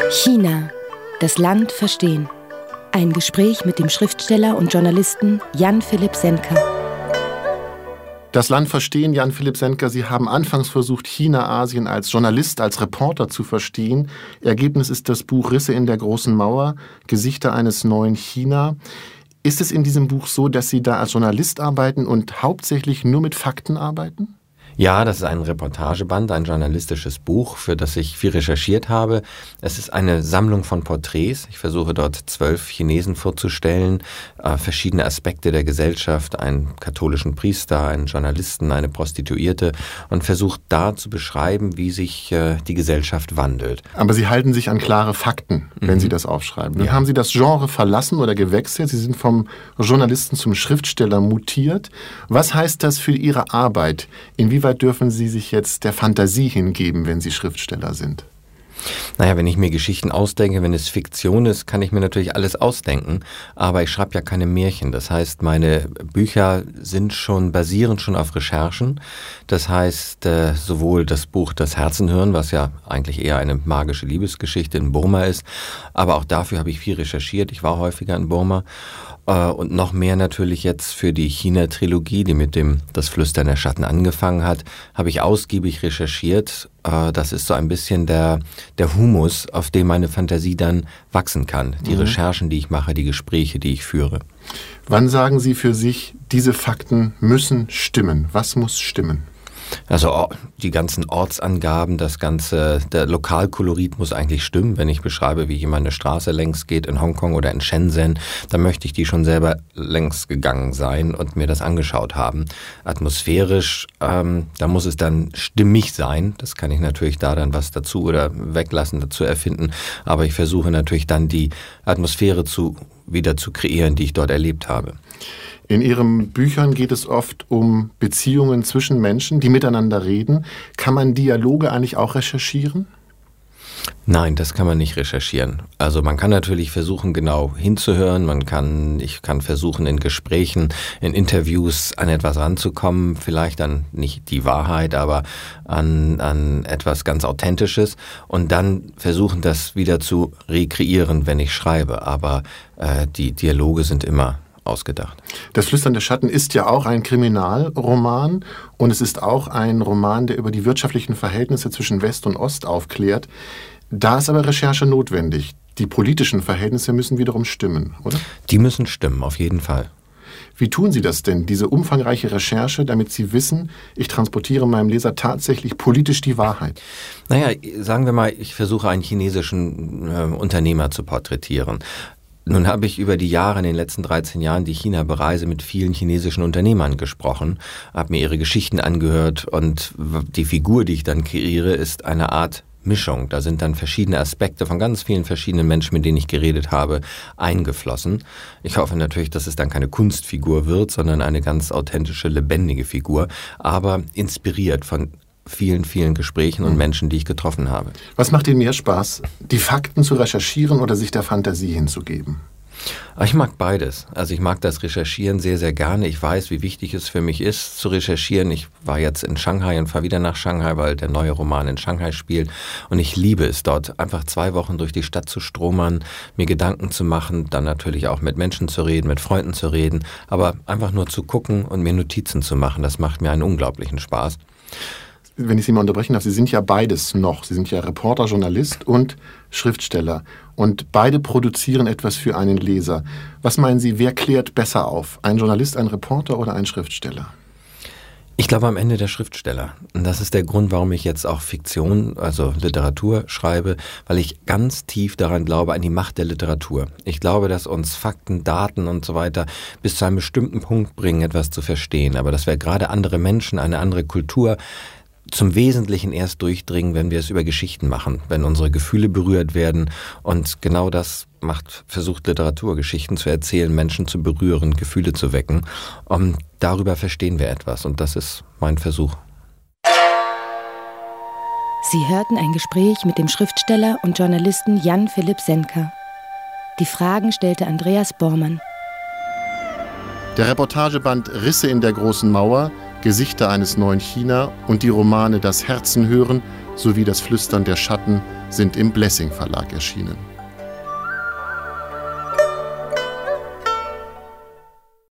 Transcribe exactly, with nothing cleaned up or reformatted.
China, das Land verstehen. Ein Gespräch mit dem Schriftsteller und Journalisten Jan-Philipp Senker. Das Land verstehen, Jan-Philipp Senker. Sie haben anfangs versucht, China-Asien als Journalist, als Reporter zu verstehen. Ergebnis ist das Buch Risse in der großen Mauer, Gesichter eines neuen China. Ist es in diesem Buch so, dass Sie da als Journalist arbeiten und hauptsächlich nur mit Fakten arbeiten? Ja, das ist ein Reportageband, ein journalistisches Buch, für das ich viel recherchiert habe. Es ist eine Sammlung von Porträts. Ich versuche dort zwölf Chinesen vorzustellen, äh, verschiedene Aspekte der Gesellschaft, einen katholischen Priester, einen Journalisten, eine Prostituierte und versuche da zu beschreiben, wie sich äh, die Gesellschaft wandelt. Aber Sie halten sich an klare Fakten, wenn mhm. Sie das aufschreiben. Nun ja. Haben Sie das Genre verlassen oder gewechselt? Sie sind vom Journalisten zum Schriftsteller mutiert. Was heißt das für Ihre Arbeit? Inwieweit dürfen Sie sich jetzt der Fantasie hingeben, wenn Sie Schriftsteller sind? Naja, wenn ich mir Geschichten ausdenke, wenn es Fiktion ist, kann ich mir natürlich alles ausdenken, aber ich schreibe ja keine Märchen. Das heißt, meine Bücher sind schon, basieren schon auf Recherchen. Das heißt, äh, sowohl das Buch Das Herzenhören, was ja eigentlich eher eine magische Liebesgeschichte in Burma ist, aber auch dafür habe ich viel recherchiert. Ich war häufiger in Burma. Und noch mehr natürlich jetzt für die China-Trilogie, die mit dem Das Flüstern der Schatten angefangen hat, habe ich ausgiebig recherchiert. Das ist so ein bisschen der, der Humus, auf dem meine Fantasie dann wachsen kann. Die mhm. Recherchen, die ich mache, die Gespräche, die ich führe. Wann sagen Sie für sich, diese Fakten müssen stimmen? Was muss stimmen? Also die ganzen Ortsangaben, das ganze, der Lokalkolorit muss eigentlich stimmen. Wenn ich beschreibe, wie jemand eine Straße längs geht in Hongkong oder in Shenzhen, dann möchte ich die schon selber längs gegangen sein und mir das angeschaut haben. Atmosphärisch, ähm, da muss es dann stimmig sein. Das kann ich natürlich da dann was dazu oder weglassen, dazu erfinden. Aber ich versuche natürlich dann die Atmosphäre zu, wieder zu kreieren, die ich dort erlebt habe. In Ihren Büchern geht es oft um Beziehungen zwischen Menschen, die miteinander reden. Kann man Dialoge eigentlich auch recherchieren? Nein, das kann man nicht recherchieren. Also man kann natürlich versuchen, genau hinzuhören. Man kann, ich kann versuchen, in Gesprächen, in Interviews an etwas ranzukommen. Vielleicht an nicht die Wahrheit, aber an, an etwas ganz Authentisches. Und dann versuchen, das wieder zu rekreieren, wenn ich schreibe. Aber äh, die Dialoge sind immer ausgedacht. Das Flüstern der Schatten ist ja auch ein Kriminalroman und es ist auch ein Roman, der über die wirtschaftlichen Verhältnisse zwischen West und Ost aufklärt. Da ist aber Recherche notwendig. Die politischen Verhältnisse müssen wiederum stimmen, oder? Die müssen stimmen, auf jeden Fall. Wie tun Sie das denn, diese umfangreiche Recherche, damit Sie wissen, ich transportiere meinem Leser tatsächlich politisch die Wahrheit? Naja, sagen wir mal, ich versuche einen chinesischen äh, Unternehmer zu porträtieren. Nun habe ich über die Jahre, in den letzten dreizehn Jahren, die China bereise, mit vielen chinesischen Unternehmern gesprochen, habe mir ihre Geschichten angehört und die Figur, die ich dann kreiere, ist eine Art Mischung. Da sind dann verschiedene Aspekte von ganz vielen verschiedenen Menschen, mit denen ich geredet habe, eingeflossen. Ich hoffe natürlich, dass es dann keine Kunstfigur wird, sondern eine ganz authentische, lebendige Figur, aber inspiriert von vielen, vielen Gesprächen und Menschen, die ich getroffen habe. Was macht Ihnen mehr Spaß, die Fakten zu recherchieren oder sich der Fantasie hinzugeben? Ich mag beides. Also ich mag das Recherchieren sehr, sehr gerne. Ich weiß, wie wichtig es für mich ist, zu recherchieren. Ich war jetzt in Shanghai und fahre wieder nach Shanghai, weil der neue Roman in Shanghai spielt. Und ich liebe es dort, einfach zwei Wochen durch die Stadt zu stromern, mir Gedanken zu machen, dann natürlich auch mit Menschen zu reden, mit Freunden zu reden, aber einfach nur zu gucken und mir Notizen zu machen. Das macht mir einen unglaublichen Spaß. Wenn ich Sie mal unterbrechen darf, Sie sind ja beides noch. Sie sind ja Reporter, Journalist und Schriftsteller. Und beide produzieren etwas für einen Leser. Was meinen Sie, wer klärt besser auf? Ein Journalist, ein Reporter oder ein Schriftsteller? Ich glaube am Ende der Schriftsteller. Und das ist der Grund, warum ich jetzt auch Fiktion, also Literatur schreibe, weil ich ganz tief daran glaube, an die Macht der Literatur. Ich glaube, dass uns Fakten, Daten und so weiter bis zu einem bestimmten Punkt bringen, etwas zu verstehen. Aber dass wir gerade andere Menschen, eine andere Kultur zum Wesentlichen erst durchdringen, wenn wir es über Geschichten machen, wenn unsere Gefühle berührt werden. Und genau das macht, versucht Literatur, Geschichten zu erzählen, Menschen zu berühren, Gefühle zu wecken. Und darüber verstehen wir etwas. Und das ist mein Versuch. Sie hörten ein Gespräch mit dem Schriftsteller und Journalisten Jan-Philipp Senker. Die Fragen stellte Andreas Bormann. Der Reportageband Risse in der großen Mauer, Gesichter eines neuen China und die Romane Das Herzenhören sowie Das Flüstern der Schatten sind im Blessing Verlag erschienen.